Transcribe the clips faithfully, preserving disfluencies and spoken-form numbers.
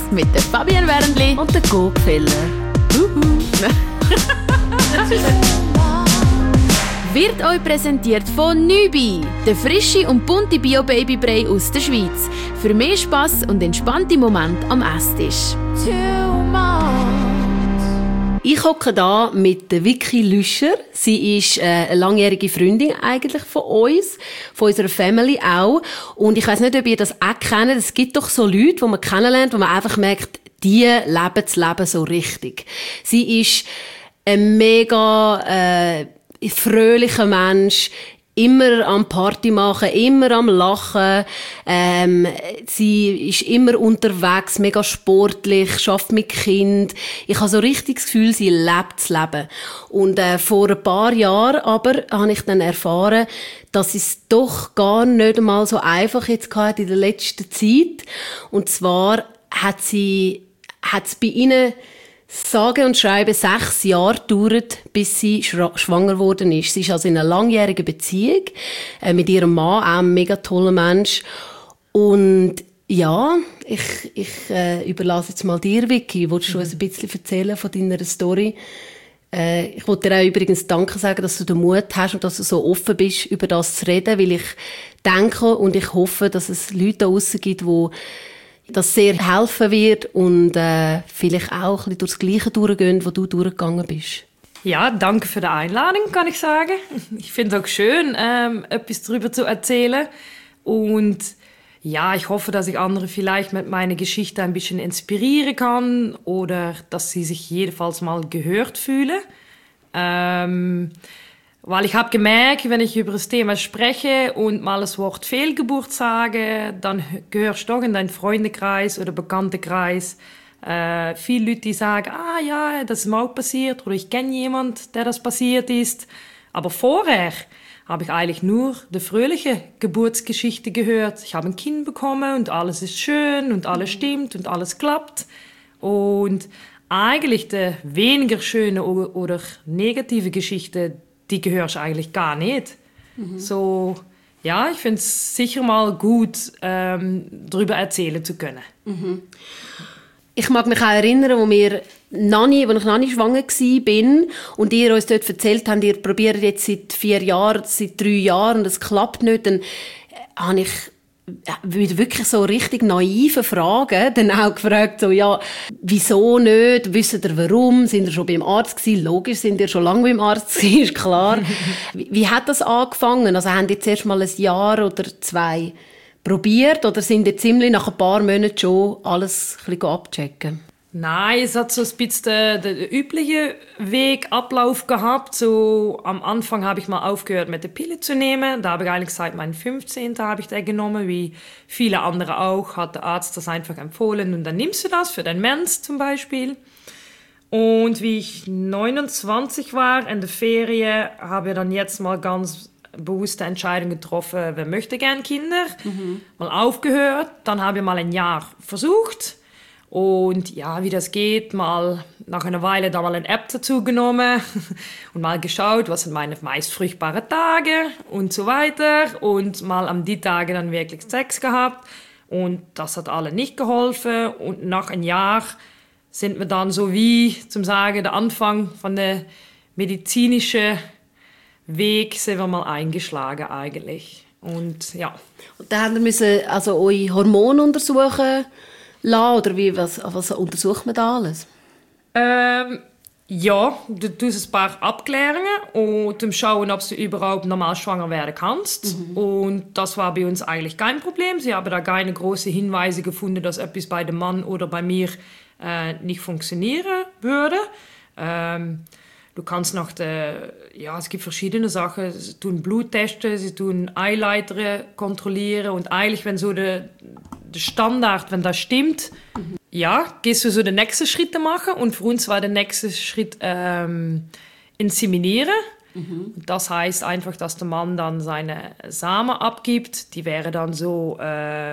mit der Fabienne Wernli und der Gogfeller. Wird euch präsentiert von Nübi, der frische und bunte Bio-Babybrei aus der Schweiz. Für mehr Spass und entspannte Momente am Esstisch. Ich hocke da mit der Vicky Lüscher. Sie ist äh, eine langjährige Freundin eigentlich von uns, von unserer Family auch. Und ich weiss nicht, ob ihr das auch kennt. Es gibt doch so Leute, die man kennenlernt, wo man einfach merkt, die leben das Leben so richtig. Sie ist ein mega äh, fröhlicher Mensch, immer am Party machen, immer am Lachen. Ähm, sie ist immer unterwegs, mega sportlich, schafft mit Kind. Ich habe so richtig das Gefühl, sie lebt das Leben. Und äh, vor ein paar Jahren aber habe ich dann erfahren, dass es doch gar nicht einmal so einfach jetzt gehabt in der letzten Zeit. Und zwar hat sie, hat es bei ihnen sage und schreibe sechs Jahre gedauert, bis sie schwanger geworden ist. Sie ist also in einer langjährigen Beziehung äh, mit ihrem Mann, auch ein mega toller Mensch. Und ja, ich, ich äh, überlasse jetzt mal dir, Vicky. Willst du uns ein bisschen erzählen von deiner Story? Äh, ich wollte dir auch übrigens Danke sagen, dass du den Mut hast und dass du so offen bist, über das zu reden, weil ich denke und ich hoffe, dass es Leute da draussen gibt, die das sehr helfen wird und äh, vielleicht auch ein bisschen durchs Gleiche durchgehen, wo du durchgegangen bist. Ja, danke für die Einladung, kann ich sagen. Ich finde es auch schön, ähm, etwas darüber zu erzählen. Und ja, ich hoffe, dass ich andere vielleicht mit meiner Geschichte ein bisschen inspirieren kann oder dass sie sich jedenfalls mal gehört fühlen. Ähm, Weil ich habe gemerkt, wenn ich über das Thema spreche und mal das Wort Fehlgeburt sage, dann gehörst du doch in deinen Freundekreis oder Bekanntenkreis äh, viele Leute, die sagen, ah ja, das ist mir auch passiert oder ich kenne jemanden, der das passiert ist. Aber vorher habe ich eigentlich nur die fröhliche Geburtsgeschichte gehört. Ich habe ein Kind bekommen und alles ist schön und alles stimmt und alles klappt. Und eigentlich die weniger schöne oder negative Geschichte, die gehörst du eigentlich gar nicht. Mhm. So, ja, ich finde es sicher mal gut, ähm, darüber erzählen zu können. Mhm. Ich mag mich auch erinnern, wo wir Nani, als ich Nani schwanger war und ihr uns dort erzählt habt, ihr probiert jetzt seit vier Jahren, seit drei Jahren und es klappt nicht, dann habe ich mit wirklich so richtig naiven Fragen dann auch gefragt, so, ja, wieso nicht? Wisst ihr warum? Sind ihr schon beim Arzt gewesen? Logisch, sind ihr schon lange beim Arzt gewesen, ist klar. wie, wie hat das angefangen? Also haben die zuerst mal ein Jahr oder zwei probiert oder sind ihr ziemlich nach ein paar Monaten schon alles ein bisschen abchecken? Nein, es hat so ein bisschen den, den üblichen Wegablauf gehabt. So, am Anfang habe ich mal aufgehört, mit der Pille zu nehmen. Da habe ich eigentlich seit meinem fünfzehnten habe ich den genommen, wie viele andere auch. Hat der Arzt das einfach empfohlen und dann nimmst du das für deinen Mens zum Beispiel. Und wie ich neunundzwanzig war, in der Ferien, habe ich dann jetzt mal ganz bewusste Entscheidung getroffen, wer möchte gern Kinder. Mhm. Mal aufgehört, dann habe ich mal ein Jahr versucht. Und ja, wie das geht, mal nach einer Weile da mal eine App dazu genommen und mal geschaut, was sind meine meist fruchtbaren Tage und so weiter. Und mal an die Tage dann wirklich Sex gehabt. Und das hat alle nicht geholfen. Und nach einem Jahr sind wir dann so wie, zum Sagen, der Anfang von der medizinischen Weg sind wir mal eingeschlagen eigentlich. Und ja. Und dann müssen wir also eure Hormone untersuchen lassen, oder wie, was, was untersucht man da alles? Ähm, ja, du tust ein paar Abklärungen und um schauen, ob du überhaupt normal schwanger werden kannst. Mhm. Und das war bei uns eigentlich kein Problem. Sie haben da keine großen Hinweise gefunden, dass etwas bei dem Mann oder bei mir äh, nicht funktionieren würde. Ähm, Du kannst noch, de, ja, es gibt verschiedene Sachen. Sie tun Bluttesten, sie tun Eileiter kontrollieren und eigentlich, wenn so der de Standard, wenn das stimmt, mhm. ja, gehst du so die nächsten Schritte machen und für uns war der nächste Schritt ähm, inseminieren. Mhm. Das heißt einfach, dass der Mann dann seine Samen abgibt. Die wäre dann so äh,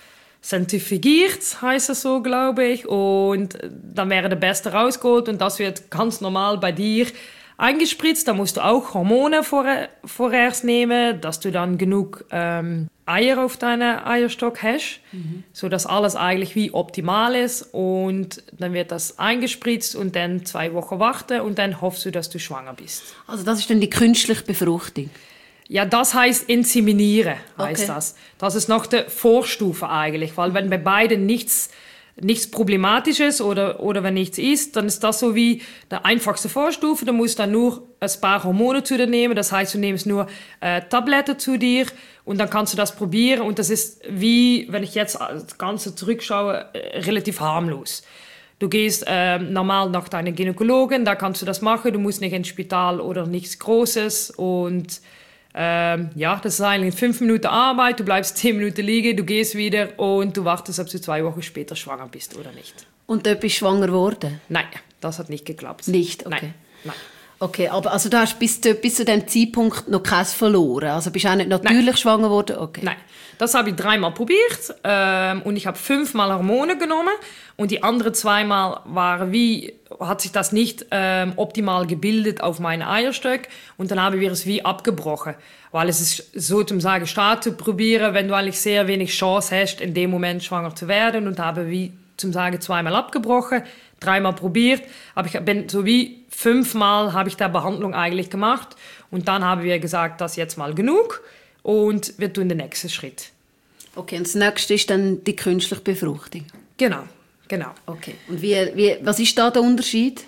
zentrifugiert, heißt das so, glaube ich. Und dann wäre der Beste rausgeholt und das wird ganz normal bei dir eingespritzt. Da musst du auch Hormone vor, vorerst nehmen, dass du dann genug ähm, Eier auf deinem Eierstock hast, mhm. sodass alles eigentlich wie optimal ist. Und dann wird das eingespritzt und dann zwei Wochen warten und dann hoffst du, dass du schwanger bist. Also das ist dann die künstliche Befruchtung? Ja, das heißt inseminieren, heißt Okay. das. Das ist noch die Vorstufe eigentlich, weil wenn bei beiden nichts, nichts Problematisches oder, oder wenn nichts ist, dann ist das so wie die einfachste Vorstufe. Du musst dann nur ein paar Hormone zu dir nehmen, das heißt, du nimmst nur äh, Tabletten zu dir und dann kannst du das probieren und das ist wie, wenn ich jetzt das Ganze zurückschaue, äh, relativ harmlos. Du gehst äh, normal nach deiner Gynäkologin, da kannst du das machen, du musst nicht ins Spital oder nichts Großes und Ähm, ja, das ist eigentlich fünf Minuten Arbeit, du bleibst zehn Minuten liegen, du gehst wieder und du wartest, ob du zwei Wochen später schwanger bist oder nicht. Und dort bist du schwanger geworden? Nein, das hat nicht geklappt. Nicht? Okay. Nein, nein. Okay, aber also du hast bis, zu, bis zu diesem Zeitpunkt noch keins verloren? Also bist du auch nicht natürlich Nein. schwanger geworden? Okay. Nein, das habe ich dreimal probiert ähm, und ich habe fünfmal Hormone genommen und die anderen zweimal waren wie, hat sich das nicht ähm, optimal gebildet auf meine Eierstöcke und dann haben wir es wie abgebrochen, weil es ist so zum sagen, Start zu probieren, wenn du eigentlich sehr wenig Chance hast, in dem Moment schwanger zu werden und habe wie zum sagen zweimal abgebrochen, dreimal probiert, aber ich bin so wie fünfmal habe ich da Behandlung eigentlich gemacht und dann haben wir gesagt, das ist jetzt mal genug und wir tun den nächsten Schritt. Okay, und das nächste ist dann die künstliche Befruchtung? Genau, genau. Okay. Und wie, wie, was ist da der Unterschied?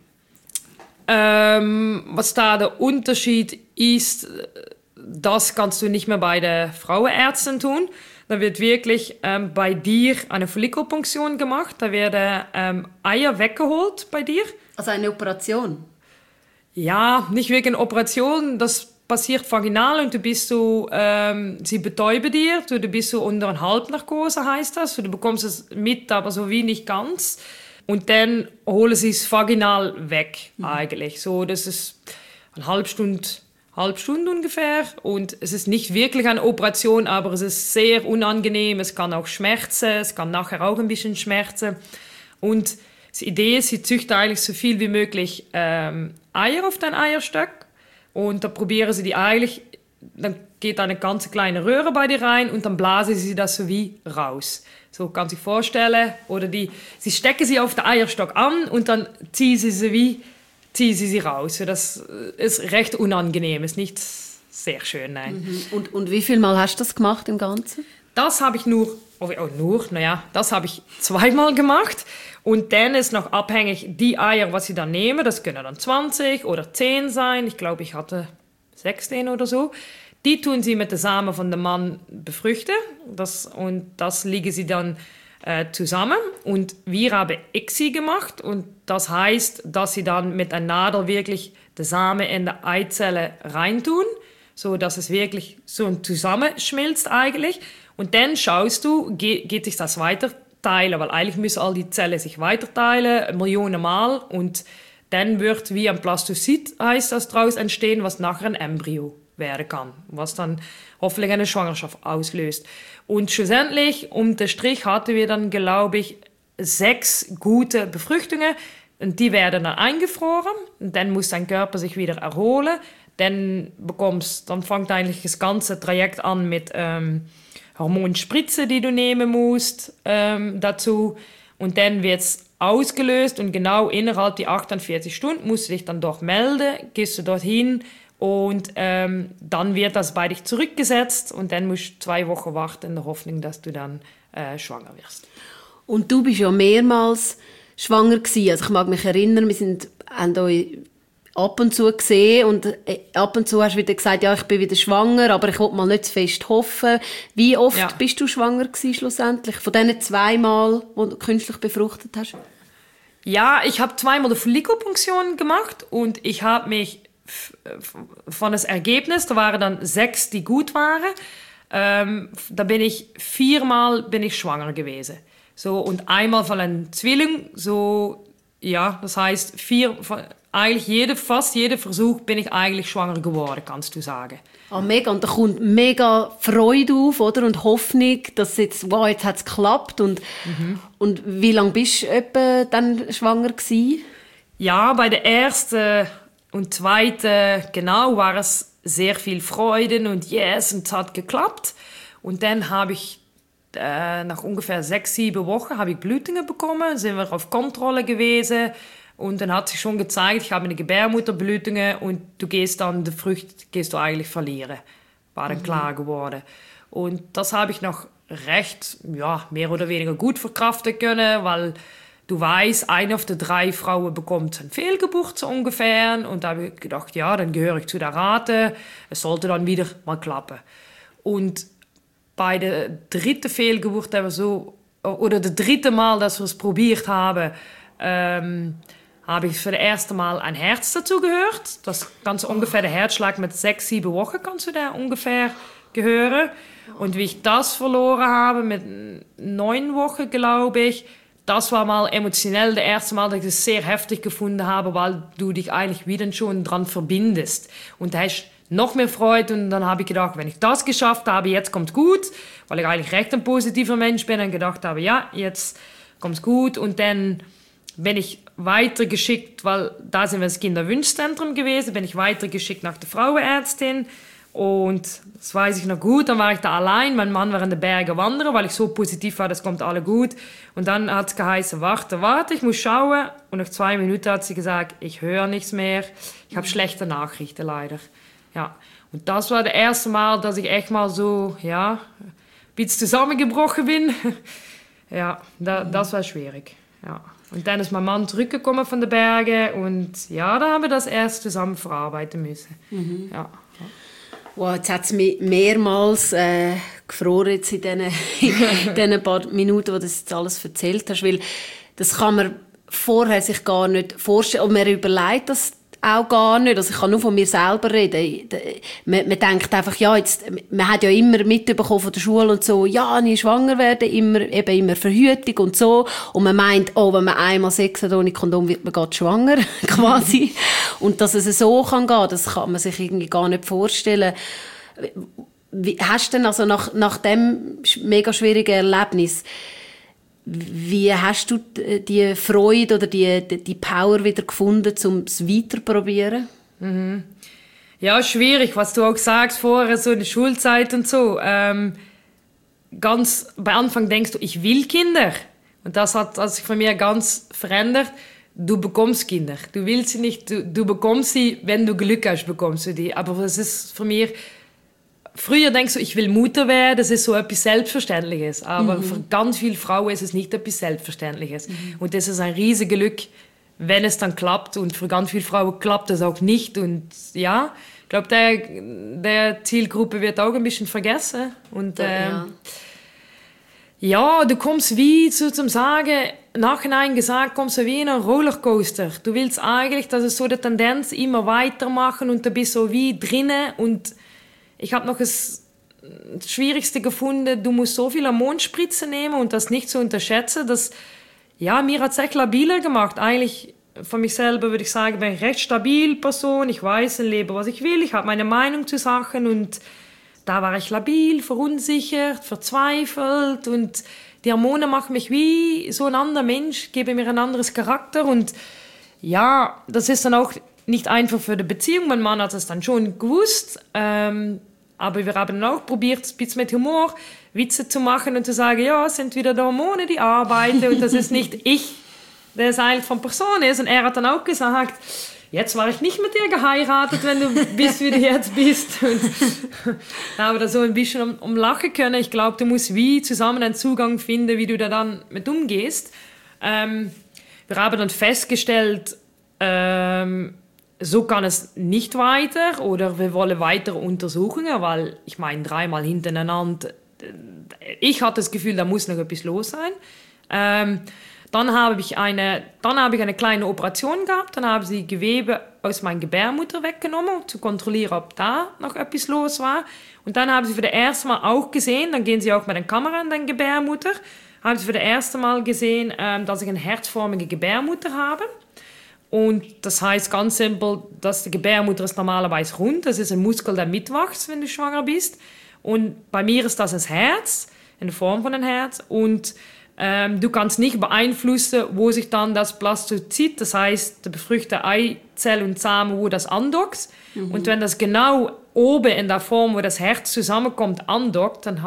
Ähm, was da der Unterschied ist, das kannst du nicht mehr bei der Frauenärztin tun. Da wird wirklich ähm, bei dir eine Follikelpunktion gemacht. Da werden ähm, Eier weggeholt bei dir. Also eine Operation? Ja, nicht wegen einer Operation. Das passiert vaginal und du bist so, ähm, sie betäuben dir. Du bist so unter einer Halbnarkose, heißt das. Du bekommst es mit, aber so wie nicht ganz. Und dann holen sie es vaginal weg, mhm. eigentlich. So, das ist eine halbe Stunde, halbe Stunde ungefähr. Und es ist nicht wirklich eine Operation, aber es ist sehr unangenehm. Es kann auch schmerzen, es kann nachher auch ein bisschen schmerzen. Und die Idee ist, sie züchten eigentlich so viel wie möglich ähm, Eier auf dein Eierstock. Und da probieren sie die eigentlich, dann geht eine ganz kleine Röhre bei dir rein und dann blasen sie das so wie raus. So kann sich vorstellen. Oder die, sie stecken sie auf den Eierstock an und dann ziehen sie sie wie, ziehen sie sie raus. Das ist recht unangenehm, ist nicht sehr schön, nein. Mhm. Und, und wie viel Mal hast du das gemacht im Ganzen? Das habe ich nur, oh, oh nur, naja, das habe ich zweimal gemacht. Und dann ist noch abhängig, die Eier, was sie dann nehmen, das können dann zwanzig oder zehn sein. Ich glaube, ich hatte sechzehn oder so. Die tun sie mit den Samen von dem Mann befruchten. Das, und das legen sie dann äh, zusammen. Und wir haben I C S I gemacht. Und das heißt, dass sie dann mit einer Nadel wirklich den Samen in die Eizelle reintun, so dass es wirklich so zusammenschmilzt eigentlich. Und dann schaust du, geht, geht sich das weiter teilen, weil eigentlich müssen all die Zellen sich weiterteilen, Millionen Mal, und dann wird wie ein Blastozyt, heißt das, daraus entstehen, was nachher ein Embryo werden kann, was dann hoffentlich eine Schwangerschaft auslöst. Und schlussendlich, um den Strich, hatten wir dann, glaube ich, sechs gute Befruchtungen, und die werden dann eingefroren, und dann muss dein Körper sich wieder erholen, dann bekommst, dann fängt eigentlich das ganze Trajekt an mit ähm, Hormonspritze, die du nehmen musst, ähm, dazu. Und dann wird es ausgelöst und genau innerhalb der achtundvierzig Stunden musst du dich dann dort melden, gehst du dorthin und ähm, dann wird das bei dich zurückgesetzt und dann musst du zwei Wochen warten in der Hoffnung, dass du dann äh, schwanger wirst. Und du bist ja mehrmals schwanger gewesen. Also ich mag mich erinnern, wir sind, haben euch ab und zu gesehen und ab und zu hast du wieder gesagt, ja, ich bin wieder schwanger, aber ich wollte mal nicht zu fest hoffen. Wie oft Ja. bist du schwanger gewesen, schlussendlich? Von diesen zweimal, wo du künstlich befruchtet hast? Ja, ich habe zweimal die Follikelpunktion gemacht und ich habe mich f- f- von das Ergebnis, da waren dann sechs, die gut waren, ähm, da bin ich viermal bin ich schwanger gewesen. So, und einmal von einem Zwilling, so, ja, das heißt, vier, von, eigentlich jede, fast jeder Versuch bin ich eigentlich schwanger geworden, kannst du sagen. Ah, mega. Und da kommt mega Freude auf, oder? Und Hoffnung, dass jetzt, wow, jetzt hat es geklappt. Und, mhm. und wie lange bist du etwa dann schwanger gewesen? Ja, bei der ersten und zweiten, genau, war es sehr viel Freude und yes, und es hat geklappt. Und dann habe ich äh, nach ungefähr sechs, sieben Wochen habe ich Blutungen bekommen, sind wir auf Kontrolle gewesen. Und dann hat sich schon gezeigt, ich habe eine Gebärmutterblutungen und du gehst dann, die Frucht gehst du eigentlich verlieren. War dann mhm. klar geworden. Und das habe ich noch recht, ja, mehr oder weniger gut verkraften können, weil du weißt, eine von den drei Frauen bekommt eine Fehlgeburt so ungefähr. Und da habe ich gedacht, ja, dann gehöre ich zu der Rate. Es sollte dann wieder mal klappen. Und bei der dritten Fehlgeburt, so, oder das dritte Mal, dass wir es probiert haben, ähm, habe ich für das erste Mal ein Herz dazu gehört. Das ganz ungefähr der Herzschlag mit sechs, sieben Wochen kannst du da ungefähr gehören. Und wie ich das verloren habe, mit neun Wochen, glaube ich, das war mal emotionell das erste Mal, dass ich es sehr heftig gefunden habe, weil du dich eigentlich wieder schon dran verbindest. Und da hast noch mehr Freude. Und dann habe ich gedacht, wenn ich das geschafft habe, jetzt kommt gut, weil ich eigentlich recht ein positiver Mensch bin und gedacht habe, ja, jetzt kommt gut. Und dann bin ich weitergeschickt, weil da sind wir das Kinderwunschzentrum gewesen, bin ich weitergeschickt nach der Frauenärztin. Und das weiß ich noch gut, dann war ich da allein, mein Mann war in den Bergen wandern, weil ich so positiv war, das kommt alle gut. Und dann hat es geheißen, warte, warte, ich muss schauen. Und nach zwei Minuten hat sie gesagt, ich höre nichts mehr, ich habe schlechte Nachrichten leider. Ja. Und das war das erste Mal, dass ich echt mal so, ja, ein bisschen zusammengebrochen bin. Ja, da, das war schwierig, ja. Und dann ist mein Mann zurückgekommen von den Bergen und ja, da haben wir das erst zusammen verarbeiten müssen. Mhm. Ja. Wow, jetzt hat es mich mehrmals äh, gefroren jetzt in diesen, in diesen paar Minuten, wo du das jetzt alles erzählt hast, weil das kann man vorher sich gar nicht vorstellen und man überlegt das auch gar nicht. Also ich kann nur von mir selber reden. Man, man denkt einfach, ja, jetzt, man hat ja immer mitbekommen von der Schule und so, ja, nie schwanger werden, immer, eben immer Verhütung und so. Und man meint, oh, wenn man einmal Sex hat ohne Kondom, wird man gerade schwanger, quasi. Und dass es so kann gehen, das kann man sich irgendwie gar nicht vorstellen. Wie, hast du denn also nach, nach dem mega schwierigen Erlebnis, wie hast du die Freude oder die, die Power wieder gefunden, um es weiter zu probieren? Mhm. Ja, schwierig, was du auch sagst vorher, so in der Schulzeit und so. Ähm, ganz bei Anfang denkst du, ich will Kinder. Und das hat sich von mir ganz verändert. Du bekommst Kinder. Du willst sie nicht, du, du bekommst sie, wenn du Glück hast, bekommst du die. Aber das ist für mich... Früher denkst du, ich will Mutter werden, das ist so etwas Selbstverständliches. Aber mhm. für ganz viele Frauen ist es nicht etwas Selbstverständliches. Mhm. Und das ist ein riesiges Glück, wenn es dann klappt. Und für ganz viele Frauen klappt das auch nicht. Und ja, ich glaube, der, der Zielgruppe wird auch ein bisschen vergessen. Und äh, ja. ja, du kommst wie zu, zum Sagen, nachhinein gesagt, kommst du wie in einen Rollercoaster. Du willst eigentlich, dass es so die Tendenz immer weitermachen und du bist so wie drinnen und ich habe noch das Schwierigste gefunden, du musst so viel Hormonspritze nehmen und das nicht zu unterschätzen. Das, ja, mir hat es echt labiler gemacht. Eigentlich von mich selber würde ich sagen, bin ich eine recht stabile Person. Ich weiß und lebe, was ich will. Ich habe meine Meinung zu Sachen und da war ich labil, verunsichert, verzweifelt und die Hormone machen mich wie so ein anderer Mensch, geben mir ein anderes Charakter und ja, das ist dann auch nicht einfach für die Beziehung. Mein Mann hat es dann schon gewusst, ähm, aber wir haben dann auch probiert, ein bisschen mit Humor Witze zu machen und zu sagen, ja, es sind wieder die Hormone, die arbeiten und das ist nicht ich, der es eigentlich von Person ist. Und er hat dann auch gesagt, jetzt war ich nicht mit dir geheiratet, wenn du bist, wie du jetzt bist. Und da haben wir da so ein bisschen um, um lachen können. Ich glaube, du musst wie zusammen einen Zugang finden, wie du da dann mit umgehst. Ähm, wir haben dann festgestellt, ähm, so kann es nicht weiter oder wir wollen weitere Untersuchungen, weil ich meine, dreimal hintereinander, ich hatte das Gefühl, da muss noch etwas los sein. Ähm, dann habe ich eine, dann habe ich eine kleine Operation gehabt, dann haben sie Gewebe aus meiner Gebärmutter weggenommen, um zu kontrollieren, ob da noch etwas los war. Und dann haben sie für das erste Mal auch gesehen, dann gehen sie auch mit der Kamera in deine Gebärmutter, haben sie für das erste Mal gesehen, ähm, dass ich eine herzförmige Gebärmutter habe. Und das heißt ganz simpel, dass die Gebärmutter ist normalerweise rund. Das ist ein Muskel, der mitwächst, wenn du schwanger bist. Und bei mir ist das das Herz, in der Form von einem Herz. Und ähm, du kannst nicht beeinflussen, wo sich dann das Blastozyt, das heißt, der befruchtete Eizelle und Samen, wo das andockt. Mhm. Und wenn das genau oben in der Form, wo das Herz zusammenkommt, andockt, dann hat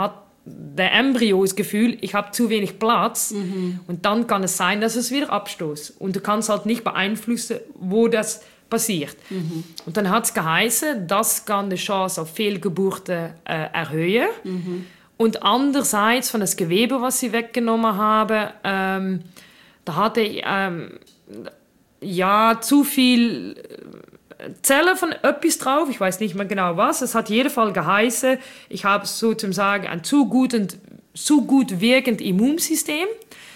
der Embryo das Gefühl, ich habe zu wenig Platz. Mhm. Und dann kann es sein, dass es wieder abstoßt. Und du kannst halt nicht beeinflussen, wo das passiert. Mhm. Und dann hat es geheißen, das kann die Chance auf Fehlgeburten äh, erhöhen. Mhm. Und andererseits von das Gewebe, was sie weggenommen haben, ähm, da hatte ich ähm, ja zu viel Zellen von etwas drauf, ich weiß nicht mehr genau was. Es hat jeden Fall geheißen, ich habe sozusagen ein zu gut, und, zu gut wirkendes Immunsystem.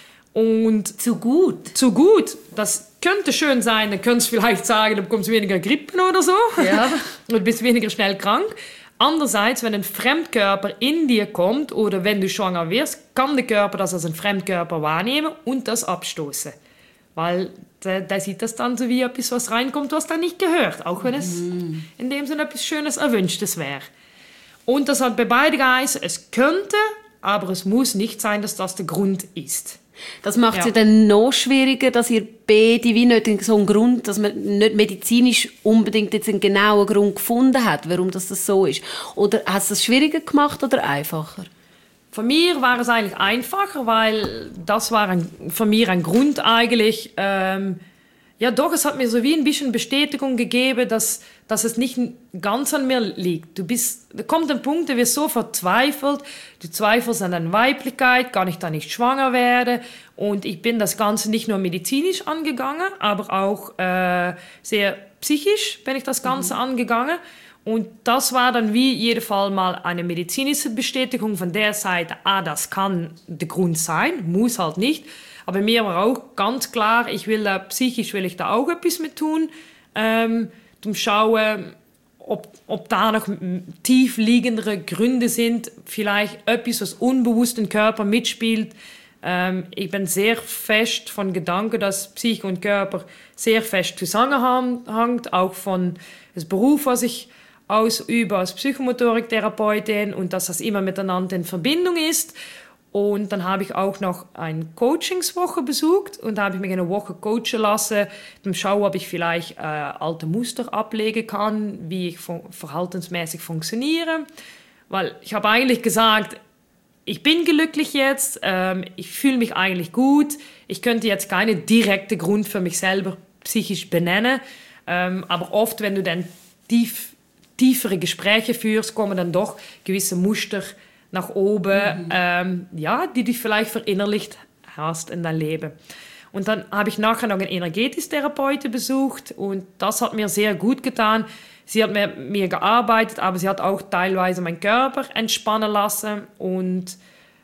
Und zu gut? Zu gut. Das könnte schön sein, dann könntest du vielleicht sagen, du bekommst weniger Grippen oder so. Ja. Und bist weniger schnell krank. Andererseits, wenn ein Fremdkörper in dir kommt oder wenn du schwanger wirst, kann der Körper das als ein Fremdkörper wahrnehmen und das abstoßen. Weil der, der sieht das dann so wie etwas, was reinkommt, was da nicht gehört. Auch wenn es mm. in dem Sinne etwas Schönes, Erwünschtes wäre. Und das hat bei beiden geheißen, es könnte, aber es muss nicht sein, dass das der Grund ist. Das macht es ja. ja dann noch schwieriger, dass ihr beide wie nicht so einen Grund, dass man nicht medizinisch unbedingt jetzt einen genauen Grund gefunden hat, warum das, das so ist. Oder hat es das schwieriger gemacht oder einfacher? Für mich war es eigentlich einfacher, weil das war ein, für mich ein Grund eigentlich, ähm, ja doch, es hat mir so wie ein bisschen Bestätigung gegeben, dass, dass es nicht ganz an mir liegt. Du bist, da kommt ein Punkt, du wirst so verzweifelt, du zweifelst an deiner Weiblichkeit, kann ich da nicht schwanger werden? Und ich bin das Ganze nicht nur medizinisch angegangen, aber auch äh, sehr psychisch bin ich das Ganze mhm. angegangen. Und das war dann wie jeden Fall mal eine medizinische Bestätigung von der Seite, ah, das kann der Grund sein, muss halt nicht. Aber mir war auch ganz klar, ich will da, psychisch will ich da auch etwas mit tun, ähm, um zu schauen, ob, ob da noch tief liegendere Gründe sind, vielleicht etwas, was unbewusst im Körper mitspielt. Ähm, ich bin sehr fest von Gedanken, dass Psyche und Körper sehr fest zusammenhängt, auch von dem Beruf, was ich ausübe als Psychomotoriktherapeutin und dass das immer miteinander in Verbindung ist. Und dann habe ich auch noch eine Coachingswoche besucht und da habe ich mich eine Woche coachen lassen, um zu schauen, ob ich vielleicht äh, alte Muster ablegen kann, wie ich fun- verhaltensmäßig funktioniere. Weil ich habe eigentlich gesagt, ich bin glücklich jetzt, ähm, ich fühle mich eigentlich gut, ich könnte jetzt keinen direkten Grund für mich selber psychisch benennen, ähm, aber oft, wenn du dann tief tiefere Gespräche führst, kommen dann doch gewisse Muster nach oben, mhm. ähm, ja, die du vielleicht verinnerlicht hast in dein Leben. Und dann habe ich nachher noch einen Energetisch-Therapeuten besucht und das hat mir sehr gut getan. Sie hat mit mir gearbeitet, aber sie hat auch teilweise meinen Körper entspannen lassen und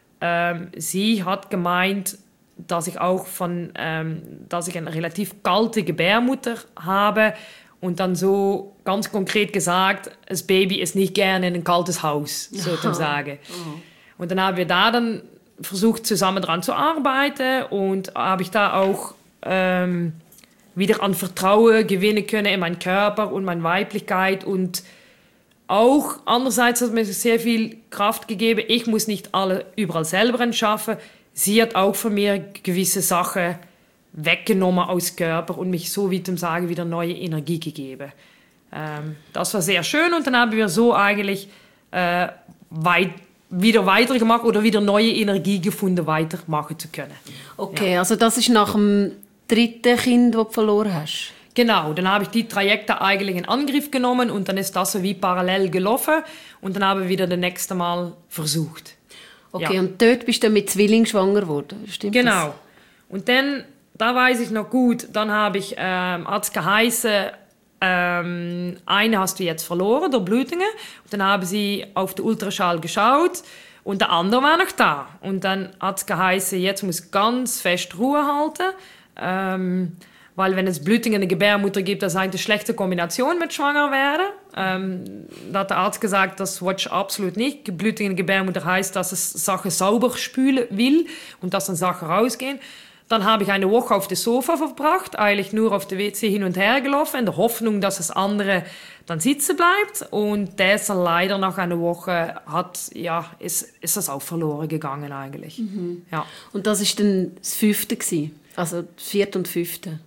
ähm, sie hat gemeint, dass ich auch von, ähm, dass ich eine relativ kalte Gebärmutter habe. Und dann so ganz konkret gesagt, das Baby ist nicht gerne in ein kaltes Haus, sozusagen. Oh. Und dann haben wir da dann versucht, zusammen daran zu arbeiten und habe ich da auch ähm, wieder an Vertrauen gewinnen können in meinen Körper und meine Weiblichkeit und auch andererseits hat mir sehr viel Kraft gegeben, ich muss nicht alle überall selber entschaffen. Sie hat auch von mir gewisse Sachen weggenommen aus Körper und mich so, wie zum Sagen, wieder neue Energie gegeben. Ähm, das war sehr schön und dann haben wir so eigentlich äh, weit, wieder weitergemacht oder wieder neue Energie gefunden, weitermachen zu können. Okay, ja. Also das ist nach dem dritten Kind, das du verloren hast? Genau, dann habe ich die Trajekte eigentlich in Angriff genommen und dann ist das so wie parallel gelaufen und dann haben wir wieder das nächste Mal versucht. Okay, ja. Und dort bist du dann mit Zwilling schwanger geworden, stimmt genau. das? Und dann, da weiß ich noch gut, dann habe ich, ähm, hat es geheißen, ähm, eine hast du jetzt verloren durch Blutungen. Und dann haben sie auf den Ultraschall geschaut und der andere war noch da. Und dann hat es geheißen, jetzt muss ganz fest Ruhe halten, ähm, weil wenn es Blutungen in der Gebärmutter gibt, das ist eine schlechte Kombination mit schwanger werden. Ähm, da hat der Arzt gesagt, das willst du absolut nicht. Blutungen in der Gebärmutter heißt, dass es Sachen sauber spülen will und dass dann Sachen rausgehen. Dann habe ich eine Woche auf dem Sofa verbracht, eigentlich nur auf der W C hin und her gelaufen, in der Hoffnung, dass das andere dann sitzen bleibt. Und das leider nach einer Woche hat, ja, ist, ist das auch verloren gegangen eigentlich. Mhm. Ja. Und das war dann das Fünfte gewesen? Also das Vierte und Fünfte?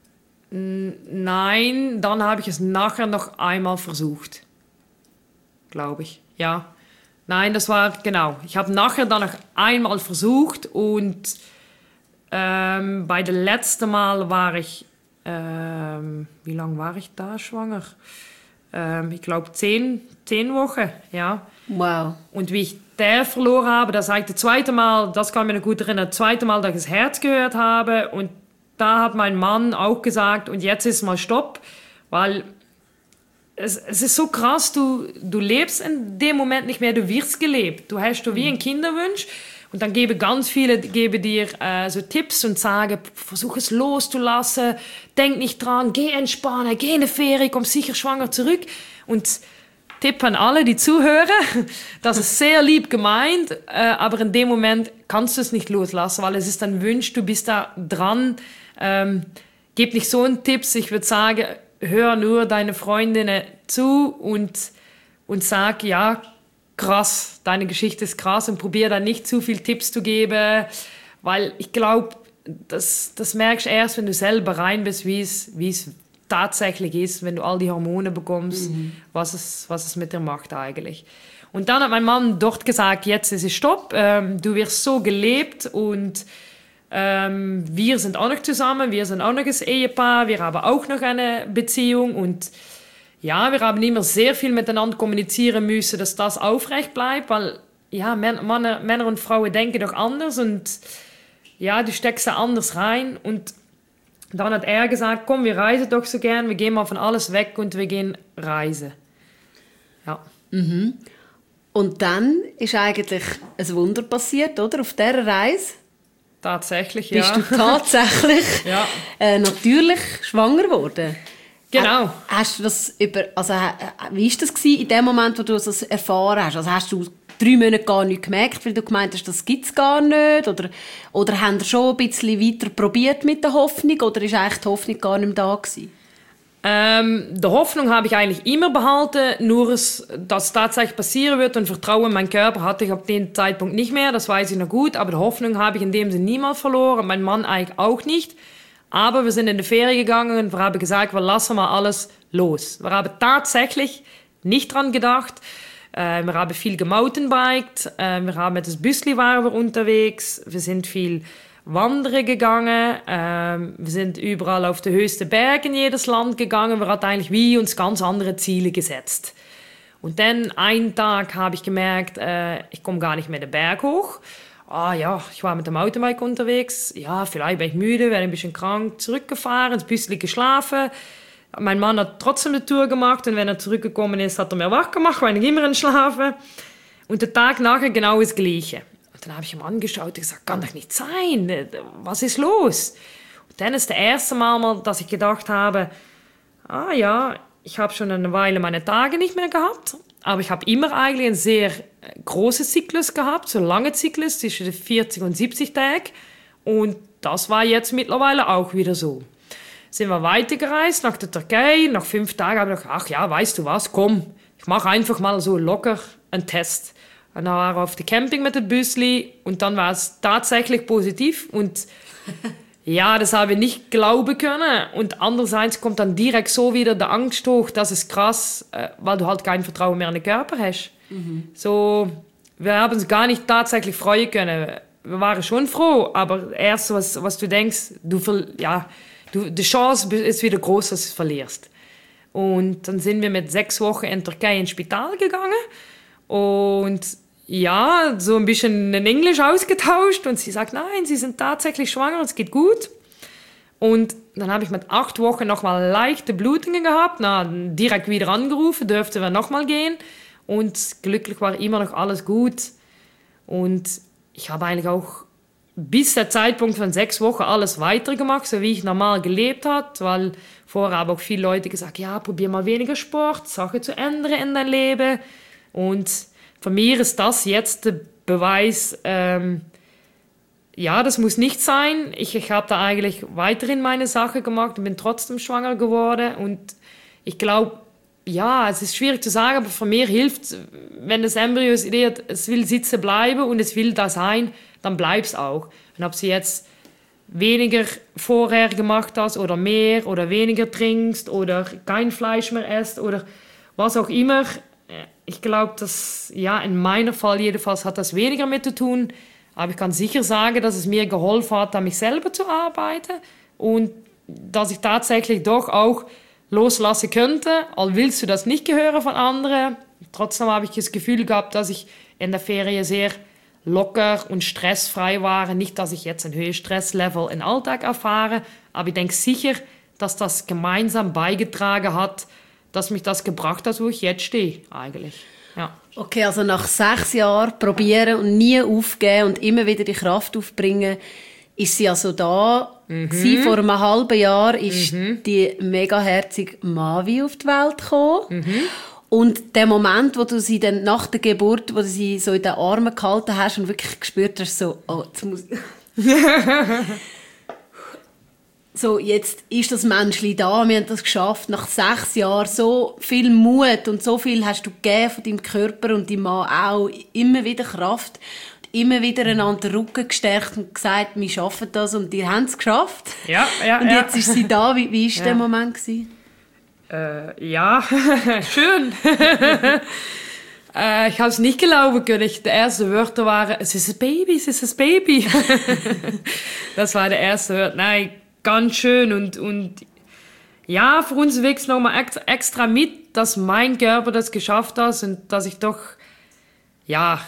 Nein, dann habe ich es nachher noch einmal versucht. Glaube ich, ja. Nein, das war, genau. Ich habe nachher dann noch einmal versucht und ähm, bei dem letzten Mal war ich, ähm, wie lange war ich da schwanger? Ähm, ich glaube zehn, zehn Wochen, ja. Wow. Und wie ich der verloren habe, das war das zweite Mal, das kann ich mir noch gut erinnern, das zweite Mal, dass ich das Herz gehört habe und da hat mein Mann auch gesagt, und jetzt ist mal Stopp, weil es, es ist so krass, du, du lebst in dem Moment nicht mehr, du wirst gelebt. Du hast du wie ein Kinderwunsch und dann gebe ganz viele gebe dir äh, so Tipps und sagen, versuch es loszulassen, denk nicht dran, geh entspannen, geh in eine Ferie, komm sicher schwanger zurück. Und Tipp an alle, die zuhören, das ist sehr lieb gemeint, äh, aber in dem Moment kannst du es nicht loslassen, weil es ist ein Wunsch, du bist da dran. Ähm, gib nicht so einen Tipps, ich würde sagen, hör nur deine Freundinnen zu und, und sag, ja, krass, deine Geschichte ist krass und probier dann nicht zu viel Tipps zu geben, weil ich glaube, das, das merkst du erst, wenn du selber rein bist, wie es, wie es tatsächlich ist, wenn du all die Hormone bekommst, mhm. was, es, was es mit dir macht eigentlich. Und dann hat mein Mann dort gesagt, jetzt ist es Stopp, ähm, du wirst so gelebt und Ähm, wir sind auch noch zusammen, wir sind auch noch ein Ehepaar, wir haben auch noch eine Beziehung und ja, wir haben immer sehr viel miteinander kommunizieren müssen, dass das aufrecht bleibt, weil ja, Männer, Männer und Frauen denken doch anders und ja, du steckst da anders rein und dann hat er gesagt, komm, wir reisen doch so gern, wir gehen mal von alles weg und wir gehen reisen. Ja. Mhm. Und dann ist eigentlich ein Wunder passiert, oder, auf dieser Reise? Tatsächlich, ja. Bist du tatsächlich ja. äh, natürlich schwanger geworden? Genau. Äh, hast du das über, also, äh, wie war das gewesen in dem Moment, wo du das erfahren hast? Also hast du drei Monate gar nicht gemerkt, weil du gemeint hast, das gibt es gar nicht? Oder, oder haben wir schon ein bisschen weiter probiert mit der Hoffnung? Oder ist eigentlich die Hoffnung gar nicht mehr da gewesen? Ähm, die Hoffnung habe ich eigentlich immer behalten, nur es, dass es tatsächlich passieren wird und Vertrauen in meinen Körper hatte ich ab dem Zeitpunkt nicht mehr, das weiß ich noch gut, aber die Hoffnung habe ich in dem Sinne niemals verloren, mein Mann eigentlich auch nicht, aber wir sind in die Ferien gegangen und wir haben gesagt, wir lassen mal alles los. Wir haben tatsächlich nicht dran gedacht, äh, wir haben viel gemountainbiked, äh, wir haben mit das Büsli waren wir unterwegs, wir sind viel wandern gegangen, ähm, wir sind überall auf die höchsten Berge in jedes Land gegangen, wir hatten eigentlich wie uns ganz andere Ziele gesetzt. Und dann einen Tag habe ich gemerkt, äh, ich komme gar nicht mehr den Berg hoch. Ah ja, ich war mit dem Mountainbike unterwegs, ja, vielleicht bin ich müde, werde ein bisschen krank, zurückgefahren, ins Büsli geschlafen. Mein Mann hat trotzdem die Tour gemacht und wenn er zurückgekommen ist, hat er mir wach gemacht, weil ich immer in Schlafen. Und der Tag nachher genau das Gleiche. Dann habe ich ihm angeschaut und gesagt, kann doch nicht sein, was ist los? Und dann ist das erste Mal, mal, dass ich gedacht habe, ah ja, ich habe schon eine Weile meine Tage nicht mehr gehabt, aber ich habe immer eigentlich einen sehr großen Zyklus gehabt, so einen langen Zyklus zwischen vierzig und siebzig Tagen und das war jetzt mittlerweile auch wieder so. Sind wir weitergereist nach der Türkei, nach fünf Tagen habe ich gedacht, ach ja, weißt du was, komm, ich mache einfach mal so locker einen Test. Und dann war er auf dem Camping mit dem Büsli und dann war es tatsächlich positiv und ja, das habe ich nicht glauben können und andererseits kommt dann direkt so wieder der Angst hoch, das ist krass, weil du halt kein Vertrauen mehr in den Körper hast. Mhm. So, wir haben uns gar nicht tatsächlich freuen können. Wir waren schon froh, aber erst was, was du denkst, du, ja, du, die Chance ist wieder groß, dass du es verlierst. Und dann sind wir mit sechs Wochen in Türkei ins Spital gegangen und ja, so ein bisschen in Englisch ausgetauscht und sie sagt, nein, sie sind tatsächlich schwanger, es geht gut. Und dann habe ich mit acht Wochen nochmal leichte Blutungen gehabt, na, direkt wieder angerufen, dürften wir nochmal gehen und glücklich war immer noch alles gut. Und ich habe eigentlich auch bis der Zeitpunkt von sechs Wochen alles weitergemacht, so wie ich normal gelebt habe, weil vorher haben auch viele Leute gesagt, ja, probier mal weniger Sport, Sachen zu ändern in dein Leben und für mich ist das jetzt der Beweis, ähm, ja, das muss nicht sein. Ich, ich habe da eigentlich weiterhin meine Sache gemacht und bin trotzdem schwanger geworden. Und ich glaube, ja, es ist schwierig zu sagen, aber für mich hilft, wenn das Embryo ideert, es will sitzen bleiben und es will da sein, dann bleibt es auch. Und ob sie jetzt weniger vorher gemacht hast oder mehr oder weniger trinkst oder kein Fleisch mehr isst oder was auch immer, ich glaube, dass, ja, in meinem Fall jedenfalls hat das weniger mit zu tun. Aber ich kann sicher sagen, dass es mir geholfen hat, an mich selber zu arbeiten. Und dass ich tatsächlich doch auch loslassen könnte. All willst du das nicht hören von anderen. Trotzdem habe ich das Gefühl gehabt, dass ich in der Ferien sehr locker und stressfrei war. Nicht, dass ich jetzt ein höheres Stresslevel im Alltag erfahre. Aber ich denke sicher, dass das gemeinsam beigetragen hat, dass mich das gebracht hat, wo ich jetzt stehe, eigentlich. Ja. Okay, also nach sechs Jahren probieren und nie aufgeben und immer wieder die Kraft aufbringen, ist sie also da. Mhm. Vor einem halben Jahr ist mhm. die megaherzige Mavi auf die Welt gekommen. Mhm. Und der Moment, wo du sie dann nach der Geburt, wo du sie so in den Armen gehalten hast und wirklich gespürt hast, so, oh, jetzt muss so, jetzt ist das Menschli da, wir haben das geschafft, nach sechs Jahren, so viel Mut und so viel hast du gegeben von deinem Körper und deinem Mann auch, immer wieder Kraft, immer wieder einander den Rücken gestärkt und gesagt, wir schaffen das und die haben es geschafft. Ja, ja, und ja. jetzt ist sie da, wie, wie war ja. der Moment gewesen? Äh, ja, schön. äh, ich habe es nicht glauben können. Ich, die ersten Wörter waren, es ist ein Baby, es ist ein Baby. Das war der erste Wort. Nein, ganz schön. Und, und ja, für uns wächst nochmal extra mit, dass mein Körper das geschafft hat und dass ich doch, ja,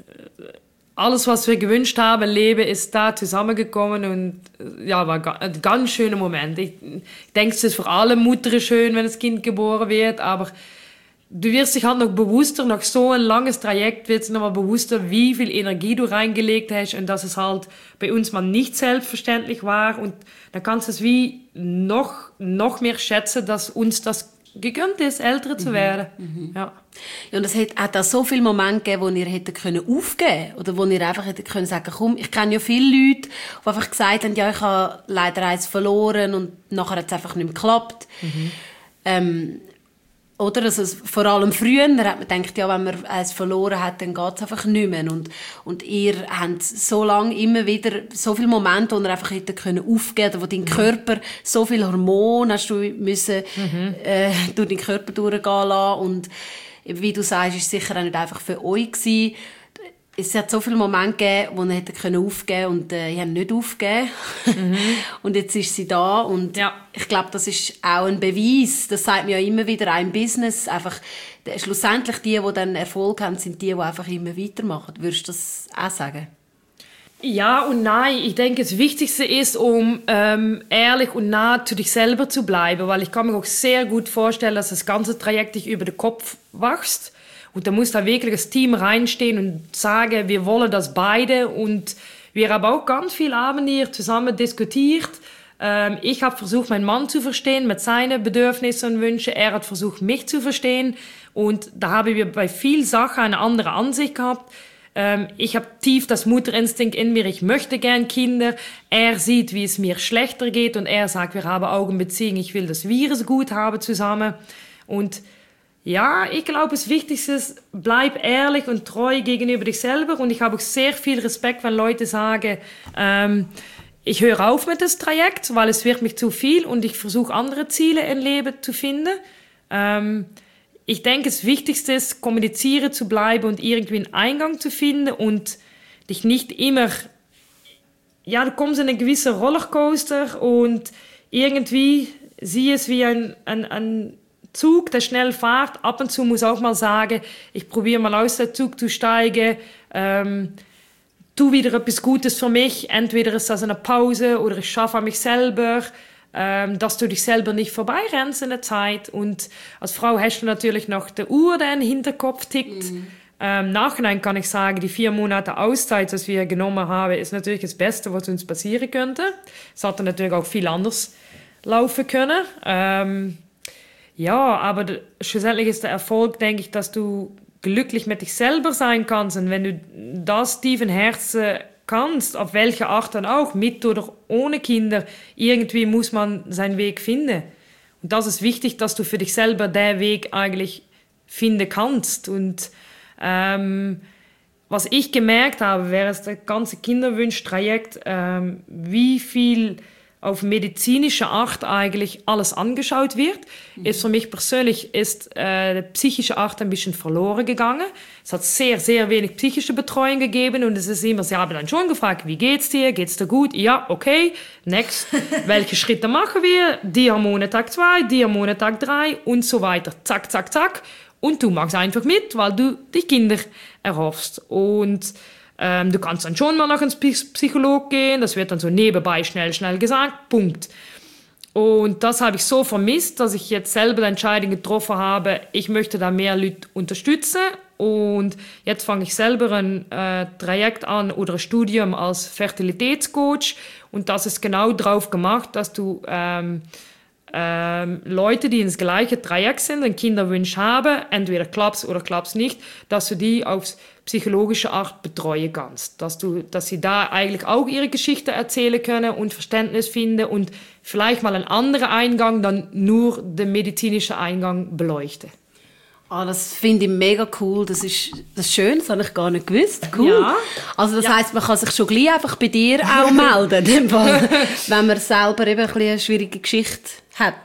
alles, was wir gewünscht haben, Leben ist da zusammengekommen und ja, war ein ganz schöner Moment. Ich, ich denke, es ist für alle Mütter schön, wenn das Kind geboren wird, aber du wirst dich halt noch bewusster, nach so ein langes Trajekt wird es noch mal bewusster, wie viel Energie du reingelegt hast und dass es halt bei uns mal nicht selbstverständlich war und dann kannst du es wie noch, noch mehr schätzen, dass uns das gegönnt ist, älter zu werden. Mhm. Ja. Ja, und es hat auch da so viele Momente gegeben, wo ihr hättet können aufgeben oder wo ihr einfach hättet können sagen, komm, ich kenne ja viele Leute, die einfach gesagt haben, ja, ich habe leider eins verloren und nachher hat es einfach nicht mehr geklappt. Mhm. Ähm, oder? Also, vor allem früher hat man gedacht, ja, wenn man eins verloren hat, dann geht es einfach nicht mehr. Und, und ihr habt so lange immer wieder so viele Momente, wo ihr einfach hättet können aufgeben, wo dein Körper so viel Hormone hast du müssen, mhm. äh, durch deinen Körper durchgehen lassen. Und wie du sagst, ist es sicher auch nicht einfach für euch gewesen. Es hat so viele Momente gegeben, wo ihr hätte können aufgeben und äh, ich habe nicht aufgegeben. Mhm. Und jetzt ist sie da und ja. Ich glaube, das ist auch ein Beweis. Das sagt mir ja immer wieder auch im Business. Einfach, schlussendlich die, die dann Erfolg haben, sind die, die einfach immer weitermachen. Würdest du das auch sagen? Ja und nein. Ich denke, das Wichtigste ist, um ähm, ehrlich und nah zu dich selber zu bleiben, weil ich kann mir auch sehr gut vorstellen, dass das ganze Trajekt dich über den Kopf wächst. Und da muss da wirklich das Team reinstehen und sagen, wir wollen das beide. Und wir haben auch ganz viele Abende hier zusammen diskutiert. Ähm, ich habe versucht, meinen Mann zu verstehen mit seinen Bedürfnissen und Wünschen. Er hat versucht, mich zu verstehen. Und da haben wir bei vielen Sachen eine andere Ansicht gehabt. Ähm, ich habe tief das Mutterinstinkt in mir. Ich möchte gern Kinder. Er sieht, wie es mir schlechter geht. Und er sagt, wir haben Augenbeziehung. Ich will, dass wir es gut haben zusammen. Und ja, ich glaube, das Wichtigste ist, bleib ehrlich und treu gegenüber dich selber. Und ich habe auch sehr viel Respekt, wenn Leute sagen, ähm, ich höre auf mit das Trajekt, weil es wird mich zu viel und ich versuche andere Ziele im Leben zu finden. Ähm, ich denke, das Wichtigste ist, kommunizieren zu bleiben und irgendwie einen Eingang zu finden und dich nicht immer, ja, du kommst in einen gewissen Rollercoaster und irgendwie sieh es wie ein, ein, ein Zug, der schnell fährt. Ab und zu muss auch mal sagen, ich probiere mal aus dem Zug zu steigen, ähm, tu wieder etwas Gutes für mich. Entweder ist das eine Pause oder ich schaffe an mich selber, ähm, dass du dich selber nicht vorbeirennst in der Zeit. Und als Frau hast du natürlich noch die Uhr, die im Hinterkopf tickt. Mhm. Ähm, Nachhinein kann ich sagen, die vier Monate Auszeit, die wir genommen haben, ist natürlich das Beste, was uns passieren könnte. Es hätte natürlich auch viel anders laufen können. Ähm, Ja, aber schlussendlich ist der Erfolg, denke ich, dass du glücklich mit dich selber sein kannst. Und wenn du das tief im Herzen kannst, auf welche Art dann auch, mit oder ohne Kinder, irgendwie muss man seinen Weg finden. Und das ist wichtig, dass du für dich selber den Weg eigentlich finden kannst. Und ähm, was ich gemerkt habe, während das ganze Kinderwunsch-Trajekt, ähm, wie viel auf medizinische Art eigentlich alles angeschaut wird, mhm. ist für mich persönlich ist äh, die psychische Art ein bisschen verloren gegangen. Es hat sehr, sehr wenig psychische Betreuung gegeben und es ist immer, sie haben dann schon gefragt, wie geht's dir, geht's dir gut? Ja, okay, next. Welche Schritte machen wir? Die Hormone Tag zwei, die Hormone Tag drei und so weiter. Zack, zack, zack. Und du machst einfach mit, weil du die Kinder erhoffst. Und Ähm, du kannst dann schon mal nach einem Psychologen gehen, das wird dann so nebenbei schnell, schnell gesagt, Punkt. Und das habe ich so vermisst, dass ich jetzt selber die Entscheidung getroffen habe, ich möchte da mehr Leute unterstützen und jetzt fange ich selber ein äh, Trajekt an oder ein Studium als Fertilitätscoach und das ist genau drauf gemacht, dass du ähm, Ähm, Leute, die ins gleiche Trajekt sind, einen Kinderwunsch haben, entweder klappt's oder klappt's nicht, dass du die auf psychologische Art betreuen kannst. Dass, du, dass sie da eigentlich auch ihre Geschichte erzählen können und Verständnis finden und vielleicht mal einen anderen Eingang, dann nur den medizinischen Eingang beleuchten. Ah, das finde ich mega cool. Das ist, das ist schön, das habe ich gar nicht gewusst. Cool. Ja. Also das Ja. heisst, man kann sich schon gleich einfach bei dir auch melden, in dem Fall, wenn man selber eben ein bisschen eine schwierige Geschichte hat.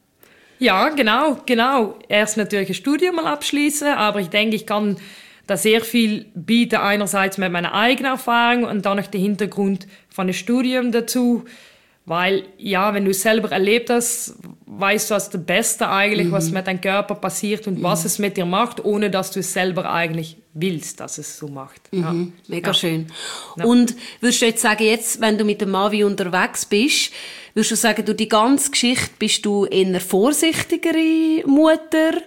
Ja, genau, genau. Erst natürlich ein Studium mal abschließen, aber ich denke, ich kann da sehr viel bieten, einerseits mit meiner eigenen Erfahrung und dann noch den Hintergrund von dem Studium dazu. Weil, ja, wenn du es selber erlebt hast, weißt du als das Beste eigentlich, mhm. was mit deinem Körper passiert und mhm. was es mit dir macht, ohne dass du es selber eigentlich willst, dass es so macht. Mhm. Ja. Mega ja. schön. Ja. Und würdest du jetzt sagen, jetzt, wenn du mit dem Mavi unterwegs bist, würdest du sagen, durch die ganze Geschichte bist du eher vorsichtigere Mutter?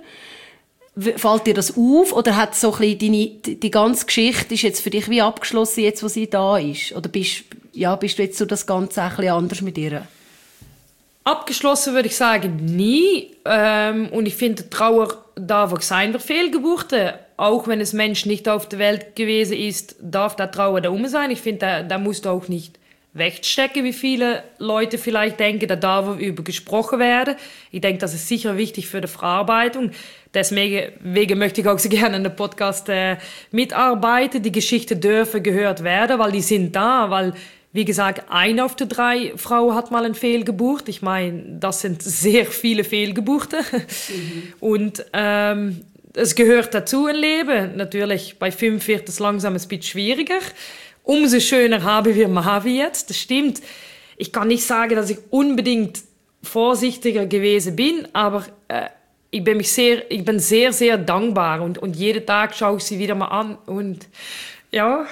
Fällt dir das auf? Oder hat so ein bisschen deine, die ganze Geschichte ist jetzt für dich wie abgeschlossen, jetzt wo sie da ist? Oder bist, ja, bist du jetzt so das Ganze ein bisschen anders mit ihr? Abgeschlossen würde ich sagen, nie. Ähm, und ich finde, Trauer darf auch sein bei Fehlgeburten. Auch wenn es Mensch nicht auf der Welt gewesen ist, darf der Trauer da um sein. Ich finde, da, da musst du auch nicht wegstecken, wie viele Leute vielleicht denken, da darf über gesprochen werden. Ich denke, das ist sicher wichtig für die Verarbeitung. Deswegen wegen möchte ich auch so gerne in den Podcast äh, mitarbeiten. Die Geschichten dürfen gehört werden, weil die sind da, weil, wie gesagt, eine auf der drei Frauen hat mal eine Fehlgeburt. Ich meine, das sind sehr viele Fehlgeburten. Mhm. Und ähm, es gehört dazu im Leben. Natürlich, bei fünf wird es langsam ein bisschen schwieriger. Umso schöner haben wir Mavi jetzt, das stimmt. Ich kann nicht sagen, dass ich unbedingt vorsichtiger gewesen bin, aber äh, ich bin mich sehr, ich bin sehr, sehr dankbar und, und jeden Tag schaue ich sie wieder mal an und ja,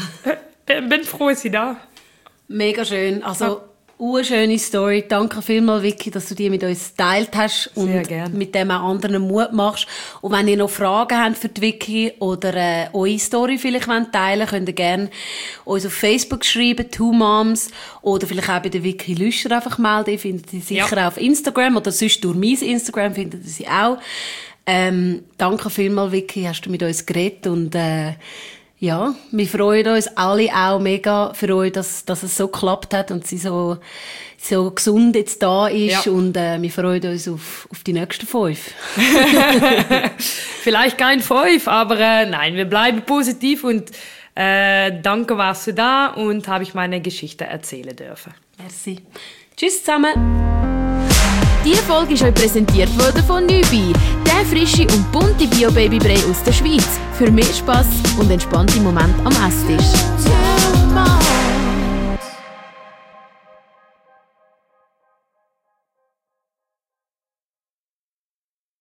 bin froh, dass sie da. Mega schön, also eine schöne Story. Danke vielmals, Vicky, dass du die mit uns geteilt hast und mit dem auch anderen Mut machst. Und wenn ihr noch Fragen habt für die Vicky oder äh, eure Story vielleicht teilen wollt, könnt ihr gerne uns auf Facebook schreiben, Two Moms, oder vielleicht auch bei der Vicky Lüscher einfach melden. Ihr findet sie sicher ja. auch auf Instagram oder sonst durch mein Instagram findet ihr sie auch. Ähm, danke vielmals, Vicky, hast du mit uns geredet und äh, ja, wir freuen uns alle auch mega für euch, dass, dass es so geklappt hat und sie so, so gesund jetzt da ist. Ja. Und äh, wir freuen uns auf, auf die nächsten fünf. Vielleicht kein fünf, aber äh, nein, wir bleiben positiv und äh, danke, warst du da und habe ich meine Geschichte erzählen dürfen. Merci. Tschüss zusammen. Diese Folge ist euch präsentiert worden von Nübi, der frische und bunte Bio-Baby-Brei aus der Schweiz. Für mehr Spass und entspannte Momente am Esstisch.